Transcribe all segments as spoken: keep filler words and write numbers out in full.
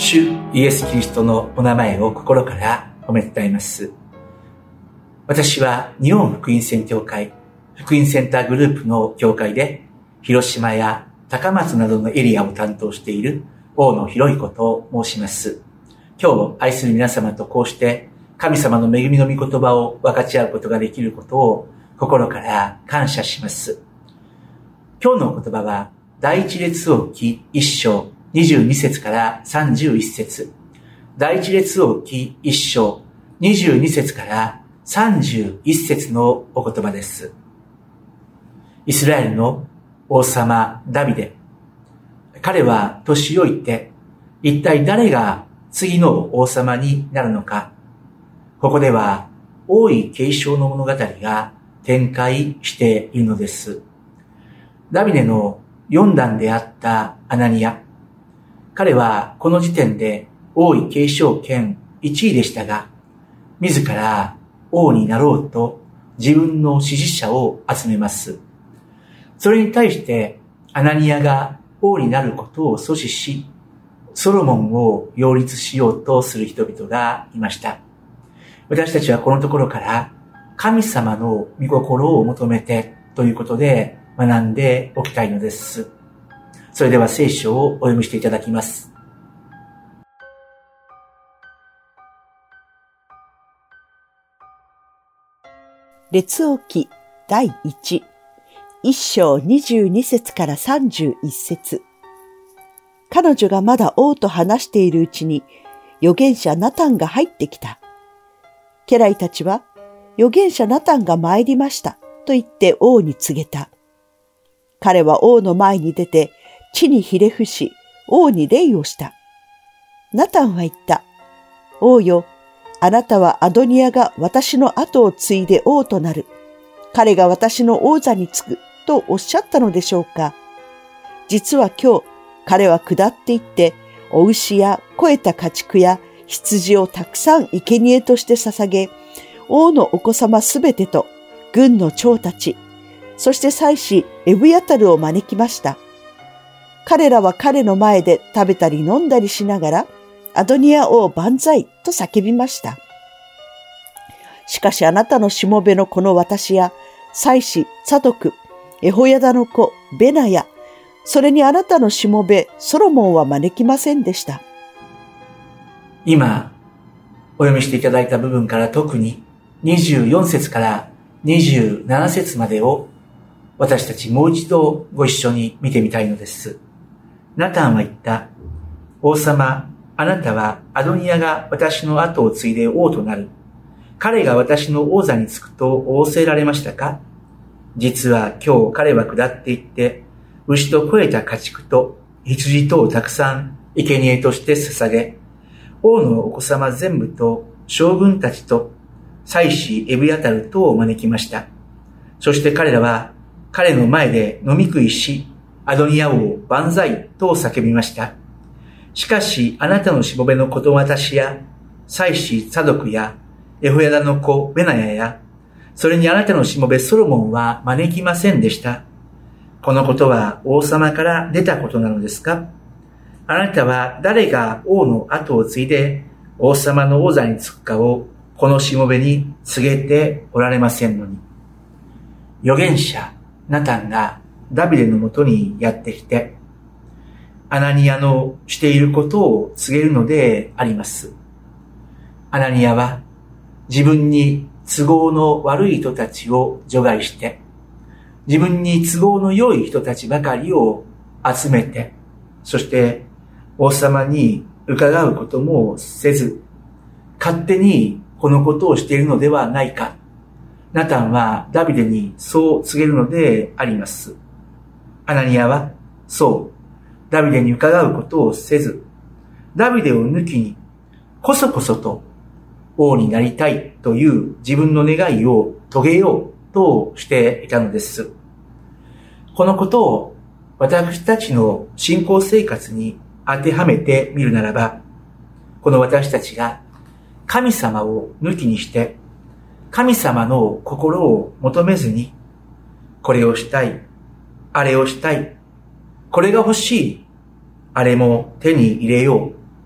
主イエス・キリストのお名前を心から褒めたたえます。私は日本福音宣教会福音センターグループの教会で広島や高松などのエリアを担当している大野博彦と申します。今日愛する皆様とこうして神様の恵みの御言葉を分かち合うことができることを心から感謝します。今日の言葉は第一列王記一章にじゅうに節からさんじゅういち節、第一列王記一章にじゅうに節からさんじゅういち節のお言葉です。イスラエルの王様ダビデ、彼は年老いて一体誰が次の王様になるのか、ここでは王位継承の物語が展開しているのです。ダビデの四男であったアナニア、彼はこの時点で王位継承権いちいでしたが、自ら王になろうと自分の支持者を集めます。それに対してアナニアが王になることを阻止し、ソロモンを擁立しようとする人々がいました。私たちはこのところから神様の御心を求めてということで学んでおきたいのです。それでは聖書をお読みしていただきます。 列王記第一、一章にじゅうに節からさんじゅういち節。彼女がまだ王と話しているうちに預言者ナタンが入ってきた。家来たちは預言者ナタンが参りましたと言って王に告げた。彼は王の前に出て地にひれ伏し王に礼をした。ナタンは言った。王よ、あなたはアドニヤが私の後を継いで王となる。彼が私の王座につくとおっしゃったのでしょうか。実は今日彼は下っていってお牛や肥えた家畜や羊をたくさん生贄として捧げ、王のお子様すべてと軍の長たち、そして祭司エブヤタルを招きました。彼らは彼の前で食べたり飲んだりしながら、アドニヤ王万歳と叫びました。しかしあなたのしもべのこの私や、祭司サドク、エホヤダの子ベナヤ、それにあなたのしもべソロモンは招きませんでした。 今お読みしていただいた部分から特ににじゅうよん節からにじゅうなな節までを私たちもう一度ご一緒に見てみたいのです。ナタンは言った。王様、あなたはアドニヤが私の後を継いで王となる。彼が私の王座につくと仰せられましたか？実は今日彼は下っていって、牛と肥えた家畜と羊とをたくさん生贄として捧げ、王のお子様全部と将軍たちと祭司エブヤタルとを招きました。そして彼らは彼の前で飲み食いし、アドニヤ王万歳と叫びました。しかしあなたのしもべの子供たちや祭司サドクやエホヤダの子ベナヤや、それにあなたのしもべソロモンは招きませんでした。このことは王様から出たことなのですか？あなたは誰が王の後を継いで王様の王座につくかをこのしもべに告げておられませんのに。預言者ナタンがダビデのもとにやってきて、アナニアのしていることを告げるのであります。アナニアは自分に都合の悪い人たちを除外して、自分に都合の良い人たちばかりを集めて、そして王様に伺うこともせず、勝手にこのことをしているのではないか。ナタンはダビデにそう告げるのであります。アナニアはそう、ダビデに伺うことをせず、ダビデを抜きにこそこそと王になりたいという自分の願いを遂げようとしていたのです。このことを私たちの信仰生活に当てはめてみるならば、この私たちが神様を抜きにして神様の心を求めずに、これをしたい、あれをしたい、これが欲しい、あれも手に入れよう、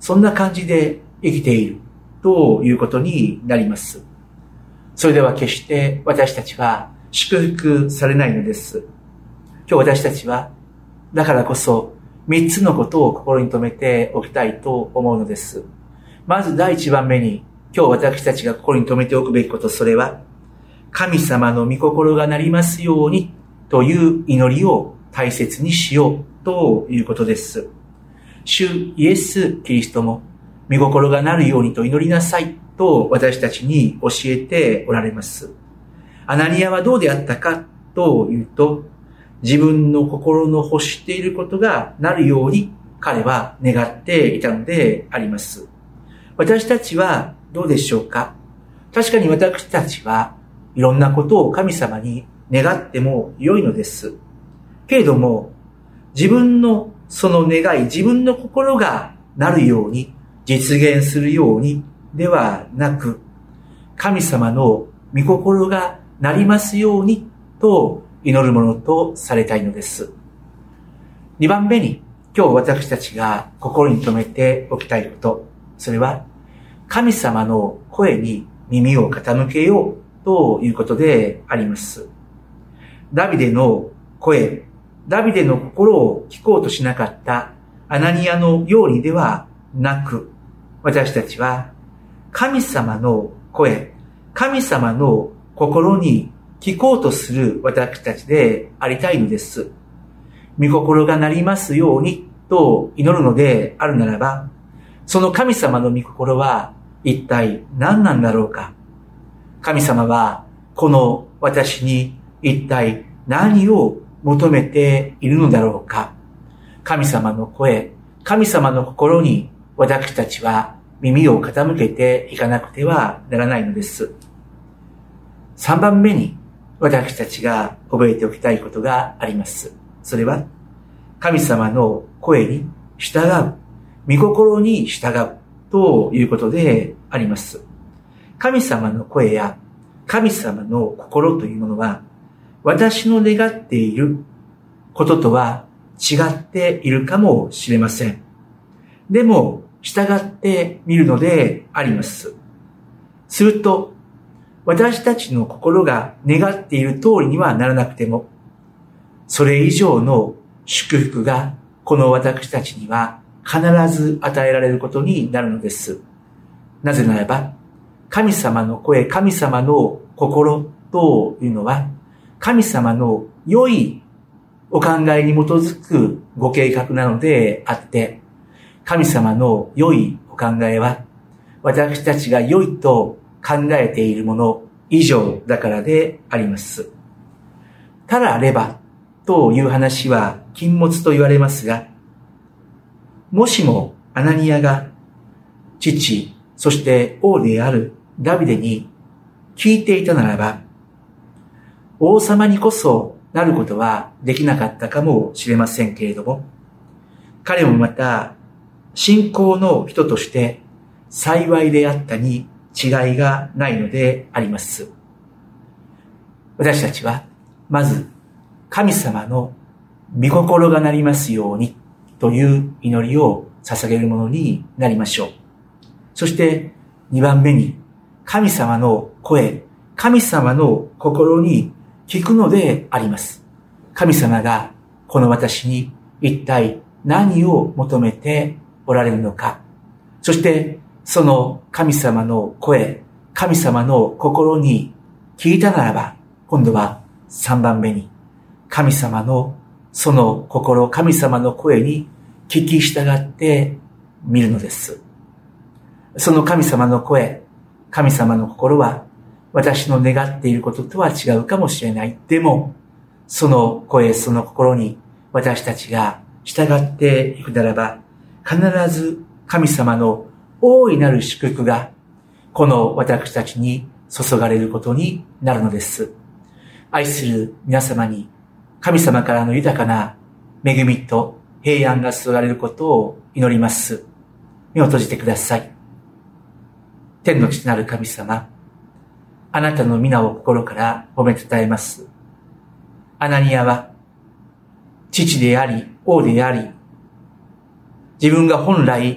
そんな感じで生きているということになります。それでは決して私たちは祝福されないのです。今日私たちはだからこそ三つのことを心に留めておきたいと思うのです。まず第一番目に今日私たちが心に留めておくべきこと、それは神様の御心がなりますようにという祈りを大切にしようということです。主イエス・キリストも御心がなるようにと祈りなさいと私たちに教えておられます。アナニアはどうであったかというと、自分の心の欲していることがなるように彼は願っていたのであります。私たちはどうでしょうか？確かに私たちはいろんなことを神様に願っても良いのです。けれども、自分のその願い、自分の心がなるように、実現するようにではなく、神様の御心がなりますようにと祈るものとされたいのです。二番目に、今日私たちが心に留めておきたいこと、それは神様の声に耳を傾けようということであります。ダビデの声、ダビデの心を聞こうとしなかったアナニアのようにではなく、私たちは神様の声、神様の心に聞こうとする私たちでありたいのです。御心がなりますようにと祈るのであるならば、その神様の御心は一体何なんだろうか。神様はこの私に一体何を求めているのだろうか。神様の声、神様の心に私たちは耳を傾けていかなくてはならないのです。三番目に私たちが覚えておきたいことがあります。それは神様の声に従う、御心に従うということであります。神様の声や神様の心というものは、私の願っていることとは違っているかもしれません。でも、従ってみるのであります。すると、私たちの心が願っている通りにはならなくても、それ以上の祝福がこの私たちには必ず与えられることになるのです。なぜならば、神様の声、神様の心というのは、神様の良いお考えに基づくご計画なのであって、神様の良いお考えは、私たちが良いと考えているもの以上だからであります。たらればという話は禁物と言われますが、もしもアナニアが父、そして王であるダビデに聞いていたならば、王様にこそなることはできなかったかもしれませんけれども、彼もまた信仰の人として幸いであったに違いがないのであります。私たちはまず神様の御心がなりますようにという祈りを捧げるものになりましょう。そして二番目に神様の声、神様の心に聞くのであります。神様がこの私に一体何を求めておられるのか。そしてその神様の声、神様の心に聞いたならば、今度は三番目に神様のその心、神様の声に聞き従ってみるのです。その神様の声、神様の心は私の願っていることとは違うかもしれない。でも、その声、その心に私たちが従っていくならば、必ず神様の大いなる祝福がこの私たちに注がれることになるのです。愛する皆様に神様からの豊かな恵みと平安が注がれることを祈ります。目を閉じてください。天の父なる神様、あなたの皆を心から褒めたたえます。アナニアは父であり王であり、自分が本来聞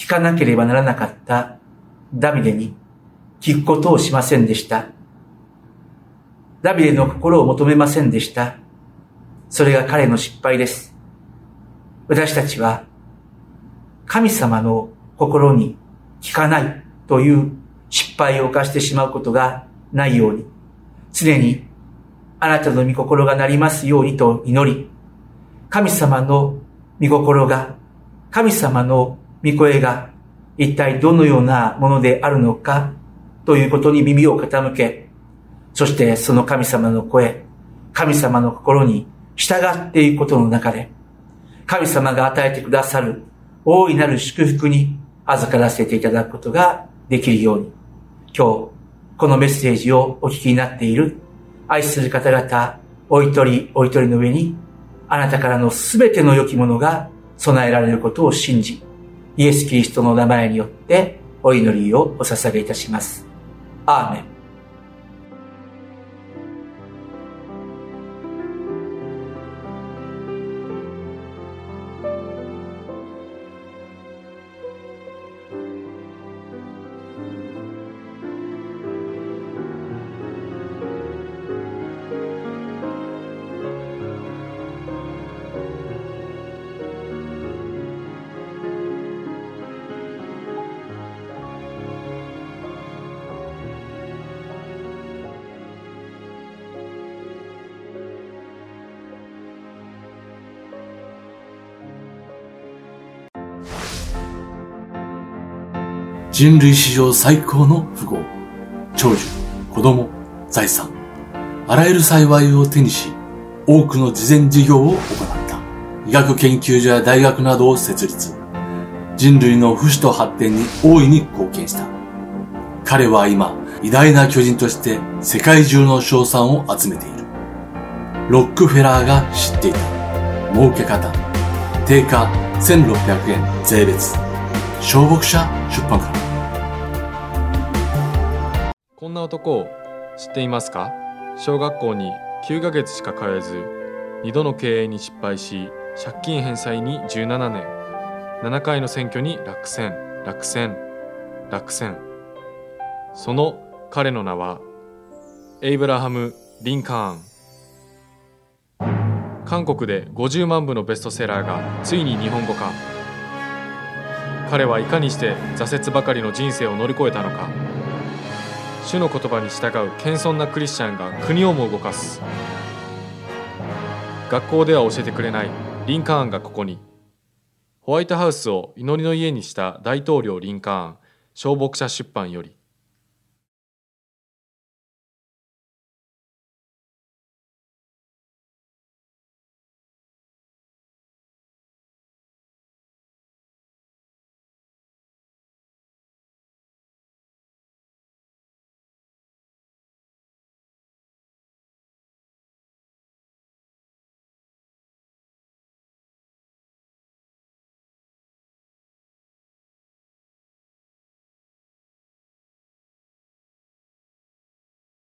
聞かなければならなかったダビデに聞くことをしませんでした。ダビデの心を求めませんでした。それが彼の失敗です。私たちは神様の心に聞かないという失敗を犯してしまうことがないように、常にあなたの御心がなりますようにと祈り、神様の御心が、神様の御声が一体どのようなものであるのかということに耳を傾け、そしてその神様の声、神様の心に従っていくことの中で、神様が与えてくださる大いなる祝福に預からせていただくことができるように、今日このメッセージをお聞きになっている愛する方々、お一人お一人の上にあなたからのすべての良きものが備えられることを信じ、イエス・キリストの名前によってお祈りをお捧げいたします。アーメン。 人類史上最高の富豪、長寿、子供、財産、あらゆる幸いを手にし、多くの慈善事業を行った。医学研究所や大学などを設立。人類の不死と発展に大いに貢献した。彼は今、偉大な巨人として世界中の称賛を集めている。ロックフェラーが知っていた。儲け方。定価せんろっぴゃくえん税別。小牧者出版から。 こんな男を知っていますか？小学校にきゅうかげつしか通えず、にどの経営に失敗し、借金返済にじゅうななねん、ななかいの選挙に落選、落選、落選。その彼の名は、エイブラハム・リンカーン。韓国でごじゅうまんぶのベストセラーがついに日本語化。彼はいかにして挫折ばかりの人生を乗り越えたのか。主の言葉に従う謙遜なクリスチャンが国をも動かす。学校では教えてくれないリンカーンがここに。ホワイトハウスを祈りの家にした大統領リンカーン、小牧者出版より。